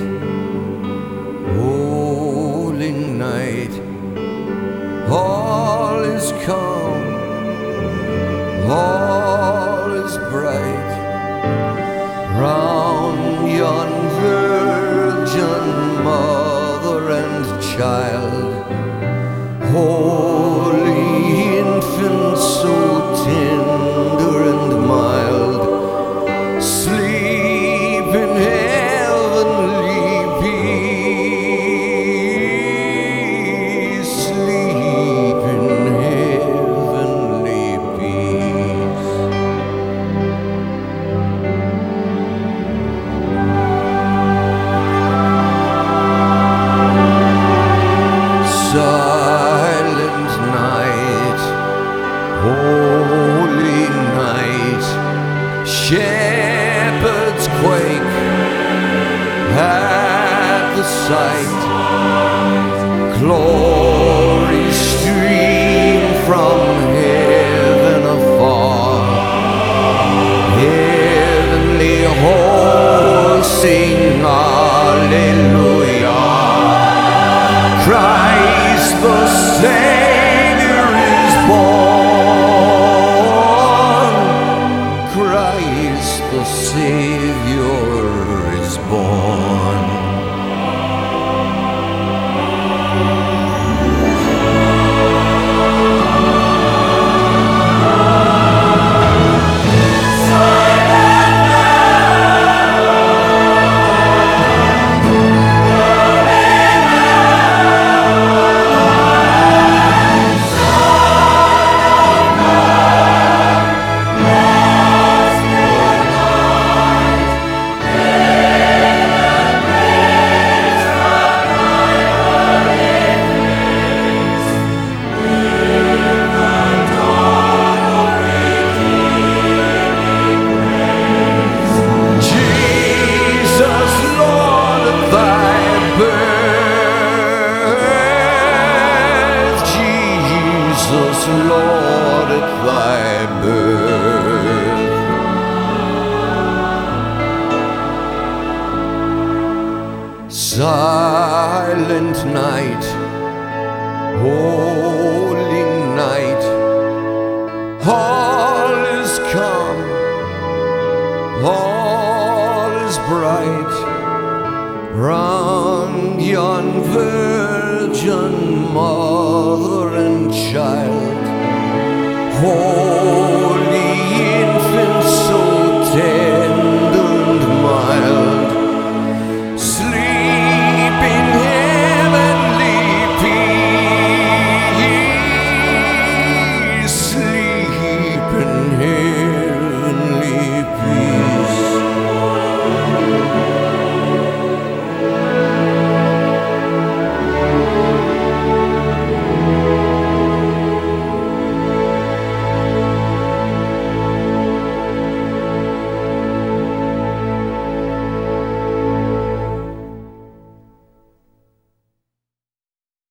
holy night. All is calm, all is bright, round yon virgin mother and child. Holy infant, so tender and mild, sleep in heavenly peace, sleep in heavenly peace. Silent night, holy night, shepherds quake at the sight. Glory stream from heaven afar, heavenly hosts sing hallelujah. Christ the Savior is born. Christ the Savior is born. Jesus, Lord, at thy birth. Silent night, holy night, all is calm, all is bright, round yon virgin mother and child.